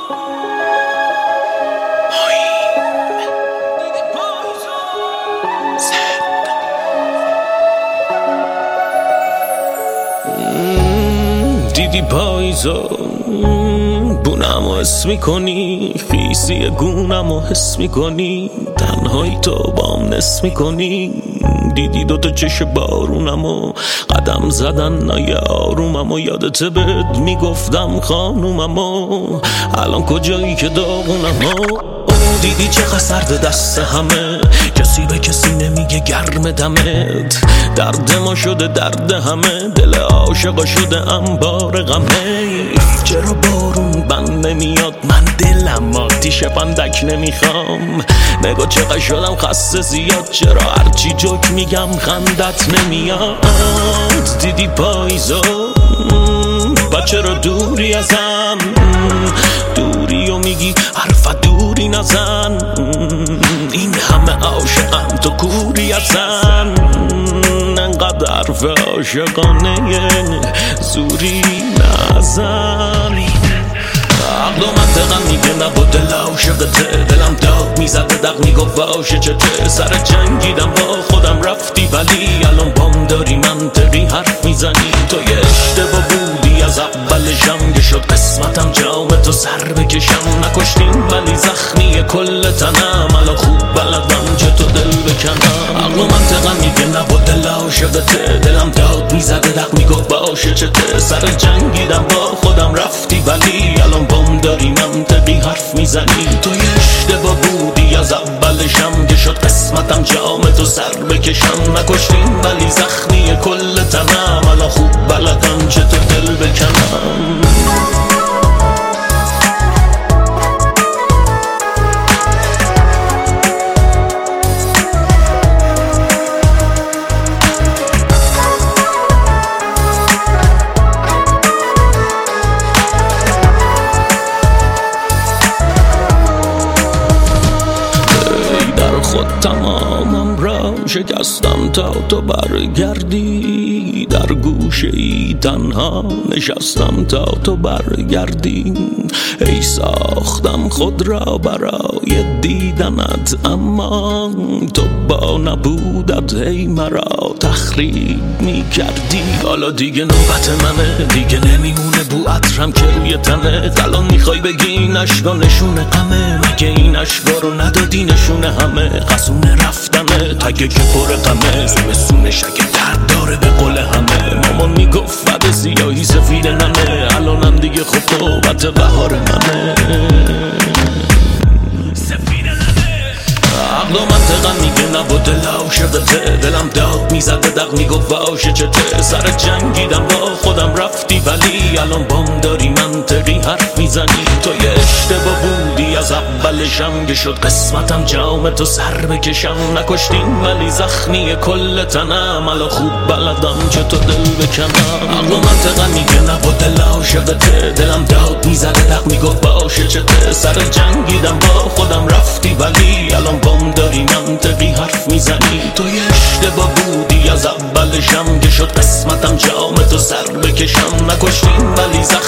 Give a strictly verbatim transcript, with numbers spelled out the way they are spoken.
دیدی پاییزو بونمو حس میکنی، خیسی گونمو حس میکنی، تنهایی تو بام نس میکنی. دیدی دوتا چش بارونمو قدم زدن نای آروممو، یادت بهت میگفتم خانوممو، الان کجایی که داغونمو. دیدی چقدر سرد دست همه، کسی به کسی نمیگه گرم دمت، درد ما شده درد همه، دل عاشقا شده انبار غمه. چرا بارون بند نمیاد، من دلم آتیش پندک نمیخوام، نگاه چقدر شدم خسته زیاد، چرا هرچی جوک میگم خندت نمیاد. دیدی پاییزو و چرا دوری ازم، دوری و میگی حرف دوری نزن، این همه عاشقم تو کوری ازن، انقدر حرف عاشقانه زوری نزن. عقل و منطقم میگه نبا دل عاشقته، دلم داد میزده دق میگفت واشه چته، سر جنگیدم با خودم رفتی ولی الان بام داری منطقی حرف میزنی. تو یه اشتباه بودی از اولشم، که شد قسمتم جام تو سر بکشم، نکشتیم ولی زخمی کل تنم، الان خوب بلدم چه تو دل بکنم. عقل و منطقم میگه نبا دل عاشقته، دلم داد میزده دق میگفت باشه چته، سر جنگیدم با خودم رفتی ولی الان بام داری منطقی حرف میزنی. تو یه اشتباه بودی از اولشم، که شد قسمتم جام تو سر بکشم، نکشتیم ولی زخمی کل تنم، الان خوب بلدم چه تو دل بکنم. خود تمامم را شکستم تا تو برگردی، در گوشه ای تنها نشستم تا تو برگردی. ای ساختم خود را برای دیدنت، اما تو با نبودت هی مرا تخریب می کردی. حالا دیگه نوبت منه، دیگه نمیمونه بو عطرم که روی تنه، الان میخوای بگی این عشقا نشونه غمه، مگه این عشقا رو ندادی نشونه همه، قصونه رفتنه تگه که پر غمه، زمستونش اگه درد داره به قول همه، مامان میگفت فد سیاهی سفید نمه، الانم دیگه خب نوبت بهار منه. عقل و منطقم میگه نبا دل عاشقته، دلم داد میزده دق میگفت واشه چته، سر جنگیدم با خودم رفتی ولی الان بام داری منطقی حرف میزنی. تو یه اشتباه بودی از اولشم، که شد قسمتم جام تو سر بکشم، نکشتیم ولی زخمی کل تنم، الان خوب بلدم چه تو دل بکنم. عقل و منطقم میگه نبا دل عاشقته، دلم داد میزده دق میگفت واشه چته، سر جنگیدم با خودم رفتی ولی الان بام داری منطقی حرف میزنی. تو یه اشتباه بودی از اولشم، که شد قسمتم جام تو سر بکشم، نکشتیم ولی زخمی